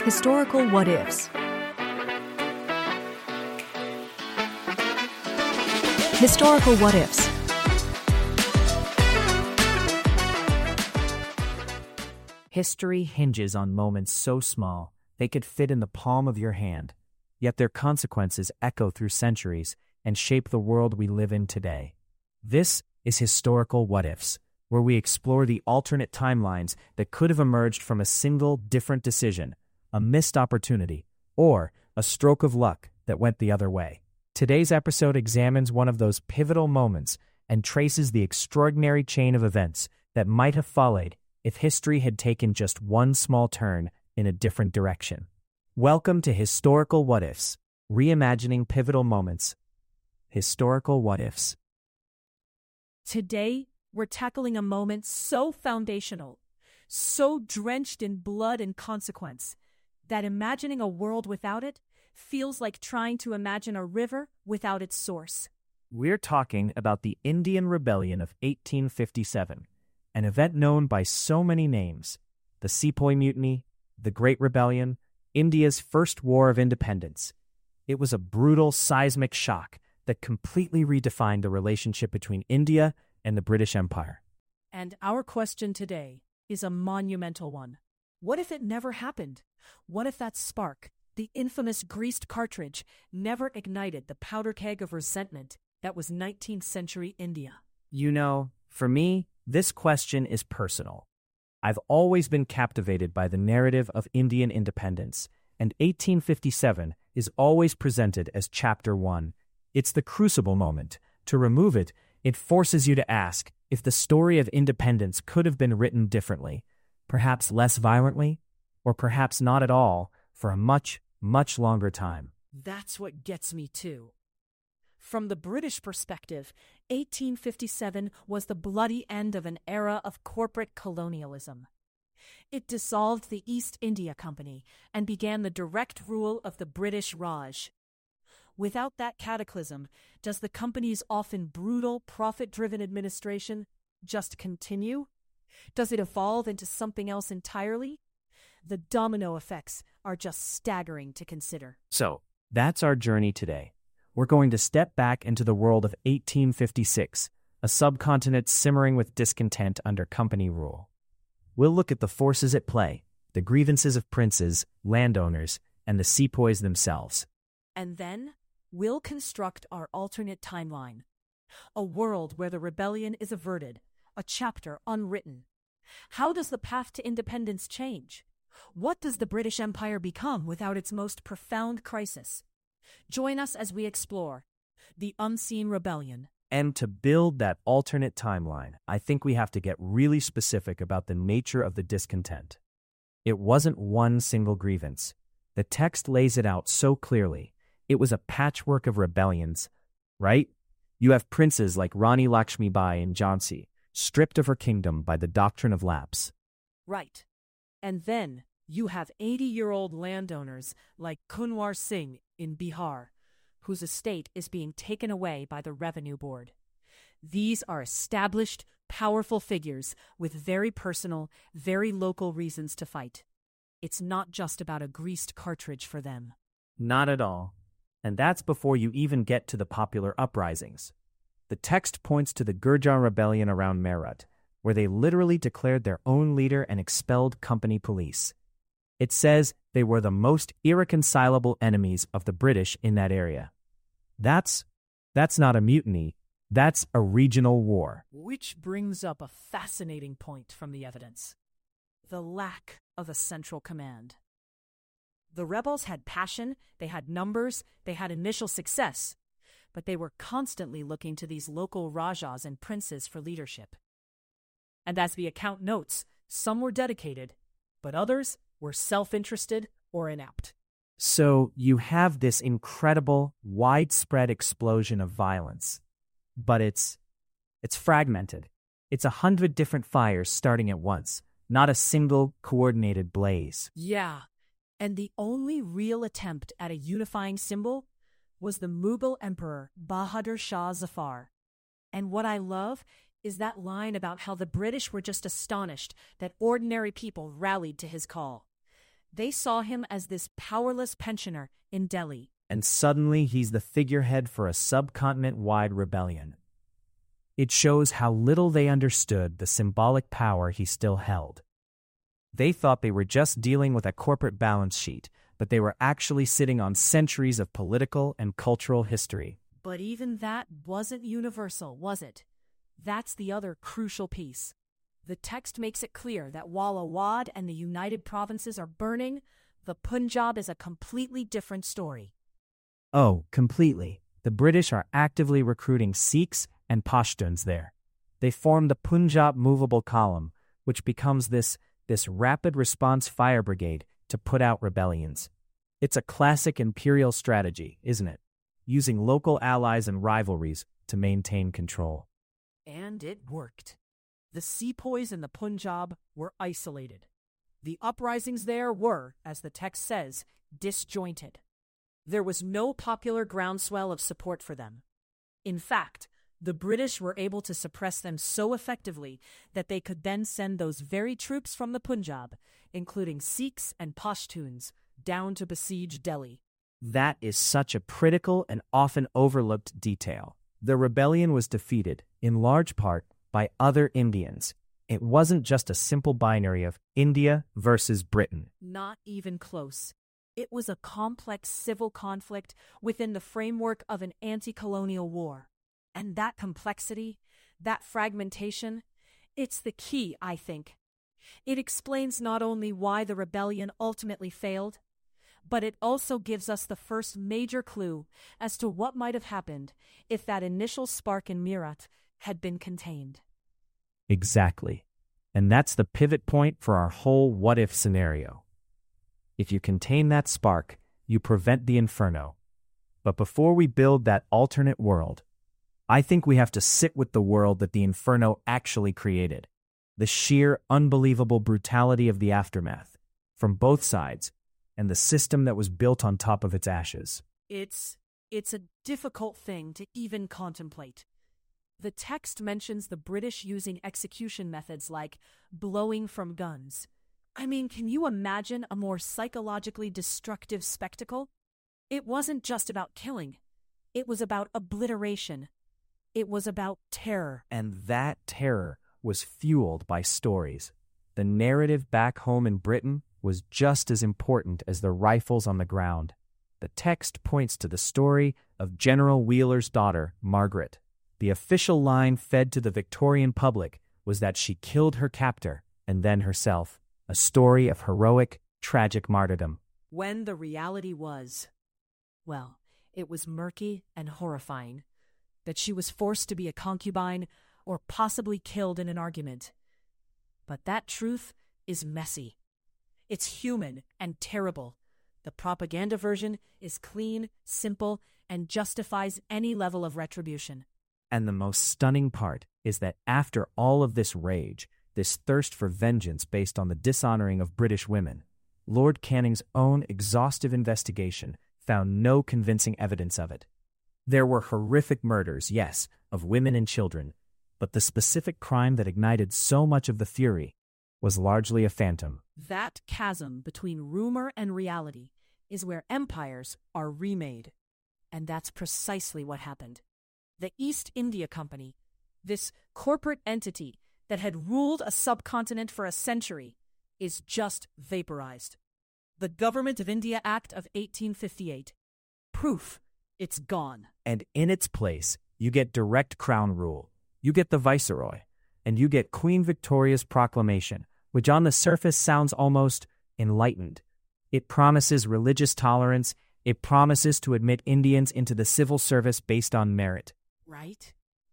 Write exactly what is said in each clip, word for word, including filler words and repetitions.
Historical What Ifs. Historical What Ifs. History hinges on moments so small they could fit in the palm of your hand, yet their consequences echo through centuries and shape the world we live in today. This is Historical What Ifs, where we explore the alternate timelines that could have emerged from a single different decision, a missed opportunity, or a stroke of luck that went the other way. Today's episode examines one of those pivotal moments and traces the extraordinary chain of events that might have followed if history had taken just one small turn in a different direction. Welcome to Historical What Ifs, reimagining pivotal moments. Historical What Ifs. Today, we're tackling a moment so foundational, so drenched in blood and consequence, that imagining a world without it feels like trying to imagine a river without its source. We're talking about the Indian Rebellion of eighteen fifty-seven, an event known by so many names: the Sepoy Mutiny, the Great Rebellion, India's first war of independence. It was a brutal seismic shock that completely redefined the relationship between India and the British Empire. And our question today is a monumental one. What if it never happened? What if that spark, the infamous greased cartridge, never ignited the powder keg of resentment that was nineteenth century India? You know, for me, this question is personal. I've always been captivated by the narrative of Indian independence, and eighteen fifty-seven is always presented as chapter one. It's the crucible moment. To remove it, it forces you to ask if the story of independence could have been written differently, perhaps less violently, or perhaps not at all, for a much, much longer time. That's what gets me too. From the British perspective, eighteen fifty-seven was the bloody end of an era of corporate colonialism. It dissolved the East India Company and began the direct rule of the British Raj. Without that cataclysm, does the company's often brutal, profit-driven administration just continue? Does it evolve into something else entirely? The domino effects are just staggering to consider. So, that's our journey today. We're going to step back into the world of eighteen fifty-six, a subcontinent simmering with discontent under company rule. We'll look at the forces at play, the grievances of princes, landowners, and the sepoys themselves. And then, we'll construct our alternate timeline. A world where the rebellion is averted, a chapter unwritten. How does the path to independence change? What does the British Empire become without its most profound crisis? Join us as we explore the Unseen Rebellion. And to build that alternate timeline, I think we have to get really specific about the nature of the discontent. It wasn't one single grievance. The text lays it out so clearly. It was a patchwork of rebellions, right? You have princes like Rani Lakshmi Bai in Jhansi, stripped of her kingdom by the doctrine of lapse. Right. And then you have eighty-year-old landowners like Kunwar Singh in Bihar, whose estate is being taken away by the Revenue Board. These are established, powerful figures with very personal, very local reasons to fight. It's not just about a greased cartridge for them. Not at all. And that's before you even get to the popular uprisings. The text points to the Gurjar rebellion around Meerut, where they literally declared their own leader and expelled company police. It says they were the most irreconcilable enemies of the British in that area. That's, that's not a mutiny, that's a regional war. Which brings up a fascinating point from the evidence: the lack of a central command. The rebels had passion, they had numbers, they had initial success, but they were constantly looking to these local rajas and princes for leadership. And as the account notes, some were dedicated, but others were self-interested or inept. So you have this incredible, widespread explosion of violence, but it's it's fragmented. It's a hundred different fires starting at once, not a single coordinated blaze. Yeah, and the only real attempt at a unifying symbol was the Mughal Emperor Bahadur Shah Zafar. And what I love is that line about how the British were just astonished that ordinary people rallied to his call. They saw him as this powerless pensioner in Delhi. And suddenly he's the figurehead for a subcontinent-wide rebellion. It shows how little they understood the symbolic power he still held. They thought they were just dealing with a corporate balance sheet, but they were actually sitting on centuries of political and cultural history. But even that wasn't universal, was it? That's the other crucial piece. The text makes it clear that while Awadh and the United Provinces are burning, the Punjab is a completely different story. Oh, completely. The British are actively recruiting Sikhs and Pashtuns there. They form the Punjab Movable Column, which becomes this, this rapid response fire brigade to put out rebellions. It's a classic imperial strategy, isn't it? Using local allies and rivalries to maintain control. And it worked. The sepoys in the Punjab were isolated. The uprisings there were, as the text says, disjointed. There was no popular groundswell of support for them. In fact, the British were able to suppress them so effectively that they could then send those very troops from the Punjab, including Sikhs and Pashtuns, down to besiege Delhi. That is such a critical and often overlooked detail. The rebellion was defeated, in large part, by other Indians. It wasn't just a simple binary of India versus Britain. Not even close. It was a complex civil conflict within the framework of an anti-colonial war. And that complexity, that fragmentation, it's the key, I think. It explains not only why the rebellion ultimately failed, but it also gives us the first major clue as to what might have happened if that initial spark in Meerut had been contained. Exactly. And that's the pivot point for our whole what-if scenario. If you contain that spark, you prevent the inferno. But before we build that alternate world, I think we have to sit with the world that the inferno actually created. The sheer, unbelievable brutality of the aftermath, from both sides, and the system that was built on top of its ashes. It's, it's a difficult thing to even contemplate. The text mentions the British using execution methods like blowing from guns. I mean, can you imagine a more psychologically destructive spectacle? It wasn't just about killing. It was about obliteration. It was about terror. And that terror was fueled by stories. The narrative back home in Britain was just as important as the rifles on the ground. The text points to the story of General Wheeler's daughter, Margaret. The official line fed to the Victorian public was that she killed her captor and then herself, a story of heroic, tragic martyrdom. When the reality was, well, it was murky and horrifying, that she was forced to be a concubine or possibly killed in an argument. But that truth is messy. It's human and terrible. The propaganda version is clean, simple, and justifies any level of retribution. And the most stunning part is that after all of this rage, this thirst for vengeance based on the dishonoring of British women, Lord Canning's own exhaustive investigation found no convincing evidence of it. There were horrific murders, yes, of women and children, but the specific crime that ignited so much of the fury was largely a phantom. That chasm between rumor and reality is where empires are remade. And that's precisely what happened. The East India Company, this corporate entity that had ruled a subcontinent for a century, is just vaporized. The Government of India Act of eighteen fifty-eight. Proof it's gone. And in its place, you get direct crown rule. You get the Viceroy, and you get Queen Victoria's proclamation, which on the surface sounds almost enlightened. It promises religious tolerance. It promises to admit Indians into the civil service based on merit. Right?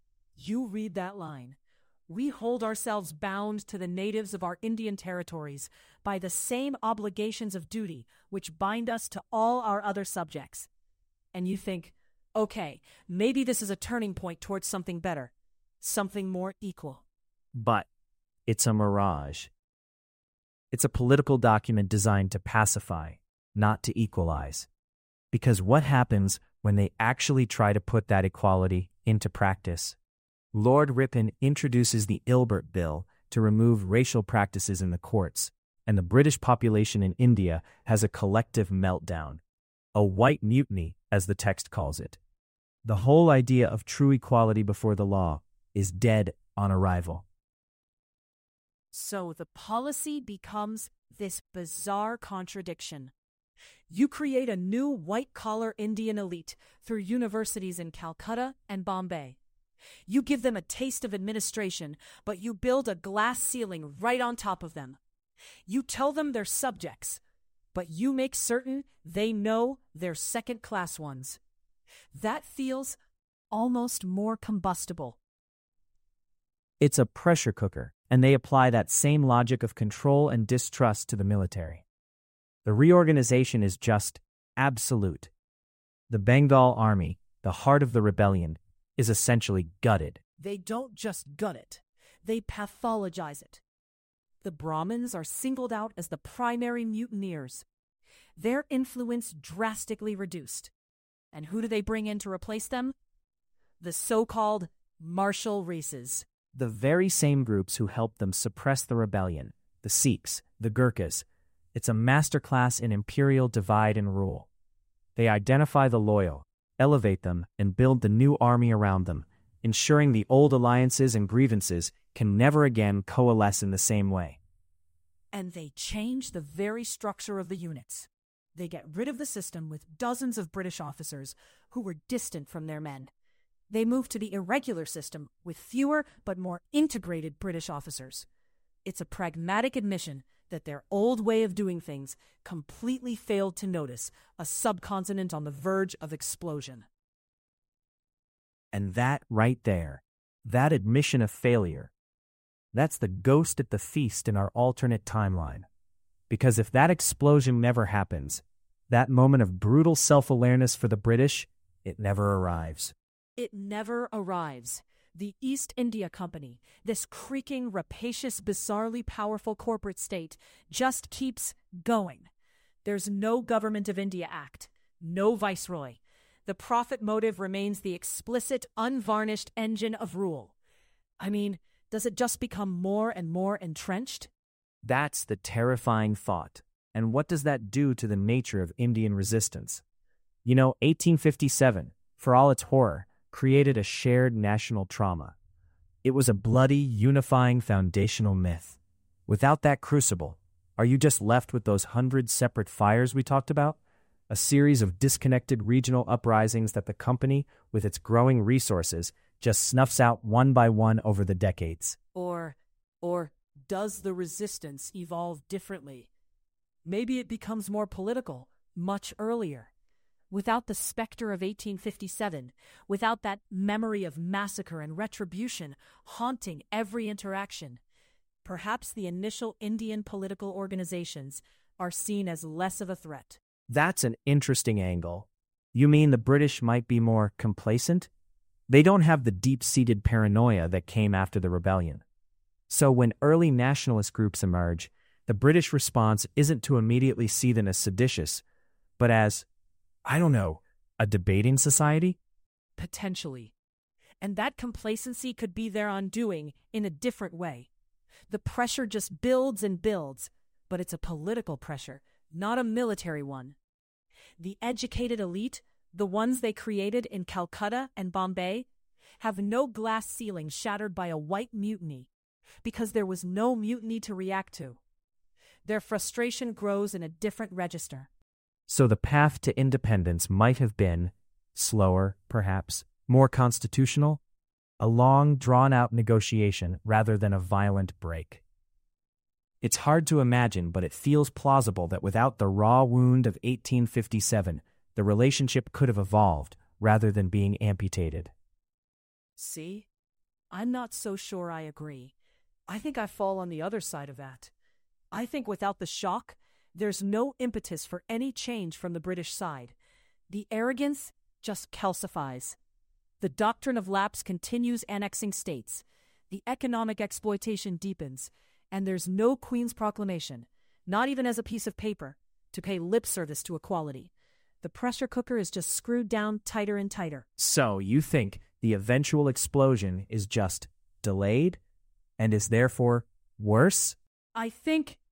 You read that line. We hold ourselves bound to the natives of our Indian territories by the same obligations of duty which bind us to all our other subjects. And you think, okay, maybe this is a turning point towards something better, something more equal. But it's a mirage. It's a political document designed to pacify, not to equalize. Because what happens when they actually try to put that equality into practice? Lord Ripon introduces the Ilbert Bill to remove racial practices in the courts, and the British population in India has a collective meltdown. A white mutiny, as the text calls it. The whole idea of true equality before the law is dead on arrival. So the policy becomes this bizarre contradiction. You create a new white-collar Indian elite through universities in Calcutta and Bombay. You give them a taste of administration, but you build a glass ceiling right on top of them. You tell them they're subjects, but you make certain they know they're second-class ones. That feels almost more combustible. It's a pressure cooker, and they apply that same logic of control and distrust to the military. The reorganization is just absolute. The Bengal army, the heart of the rebellion, is essentially gutted. They don't just gut it, they pathologize it. The Brahmins are singled out as the primary mutineers. Their influence drastically reduced. And who do they bring in to replace them? The so-called martial races. The very same groups who helped them suppress the rebellion, the Sikhs, the Gurkhas. It's a masterclass in imperial divide and rule. They identify the loyal, elevate them, and build the new army around them, ensuring the old alliances and grievances can never again coalesce in the same way. And they change the very structure of the units. They get rid of the system with dozens of British officers who were distant from their men. They move to the irregular system with fewer but more integrated British officers. It's a pragmatic admission that their old way of doing things completely failed to notice a subcontinent on the verge of explosion. And that right there, that admission of failure, that's the ghost at the feast in our alternate timeline. Because if that explosion never happens, that moment of brutal self-awareness for the British, it never arrives. It never arrives. The East India Company, this creaking, rapacious, bizarrely powerful corporate state, just keeps going. There's no Government of India Act, no viceroy. The profit motive remains the explicit, unvarnished engine of rule. I mean, does it just become more and more entrenched? That's the terrifying thought. And what does that do to the nature of Indian resistance? You know, eighteen fifty-seven, for all its horror, created a shared national trauma. It was a bloody, unifying foundational myth. Without that crucible, are you just left with those hundred separate fires we talked about? A series of disconnected regional uprisings that the company, with its growing resources, just snuffs out one by one over the decades. Or, or does the resistance evolve differently? Maybe it becomes more political, much earlier. Without the specter of eighteen fifty-seven, without that memory of massacre and retribution haunting every interaction, perhaps the initial Indian political organizations are seen as less of a threat. That's an interesting angle. You mean the British might be more complacent? They don't have the deep-seated paranoia that came after the rebellion. So when early nationalist groups emerge, the British response isn't to immediately see them as seditious, but as, I don't know, a debating society? Potentially. And that complacency could be their undoing in a different way. The pressure just builds and builds, but it's a political pressure, not a military one. The educated elite, the ones they created in Calcutta and Bombay, have no glass ceiling shattered by a white mutiny, because there was no mutiny to react to. Their frustration grows in a different register. So the path to independence might have been slower, perhaps, more constitutional, a long, drawn-out negotiation rather than a violent break. It's hard to imagine, but it feels plausible that without the raw wound of eighteen fifty-seven, the relationship could have evolved rather than being amputated. See? I'm not so sure I agree. I think I fall on the other side of that. I think without the shock, there's no impetus for any change from the British side. The arrogance just calcifies. The doctrine of lapse continues annexing states. The economic exploitation deepens, and there's no Queen's Proclamation, not even as a piece of paper, to pay lip service to equality. The pressure cooker is just screwed down tighter and tighter. So you think the eventual explosion is just delayed and is therefore worse? I think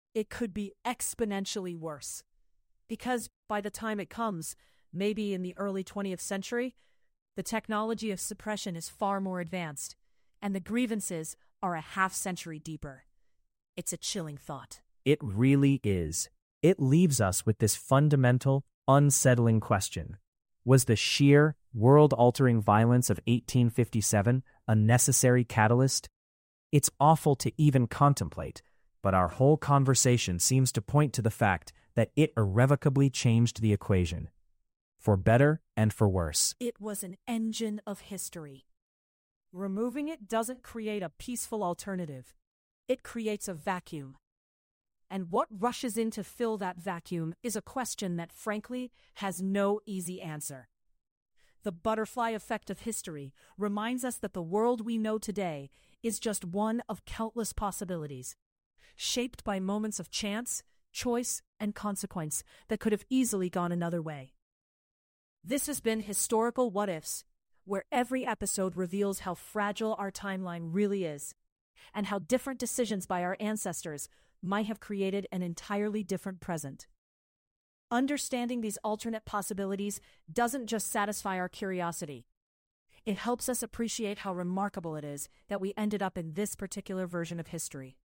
it could be exponentially worse. Because by the time it comes, maybe in the early twentieth century, the technology of suppression is far more advanced, and the grievances are a half century deeper. It's a chilling thought. It really is. It leaves us with this fundamental, unsettling question. Was the sheer, world-altering violence of eighteen fifty-seven a necessary catalyst? It's awful to even contemplate, but our whole conversation seems to point to the fact that it irrevocably changed the equation. For better and for worse. It was an engine of history. Removing it doesn't create a peaceful alternative. It creates a vacuum. And what rushes in to fill that vacuum is a question that, frankly, has no easy answer. The butterfly effect of history reminds us that the world we know today is just one of countless possibilities, shaped by moments of chance, choice, and consequence that could have easily gone another way. This has been Historical What Ifs, where every episode reveals how fragile our timeline really is, and how different decisions by our ancestors might have created an entirely different present. Understanding these alternate possibilities doesn't just satisfy our curiosity. It helps us appreciate how remarkable it is that we ended up in this particular version of history.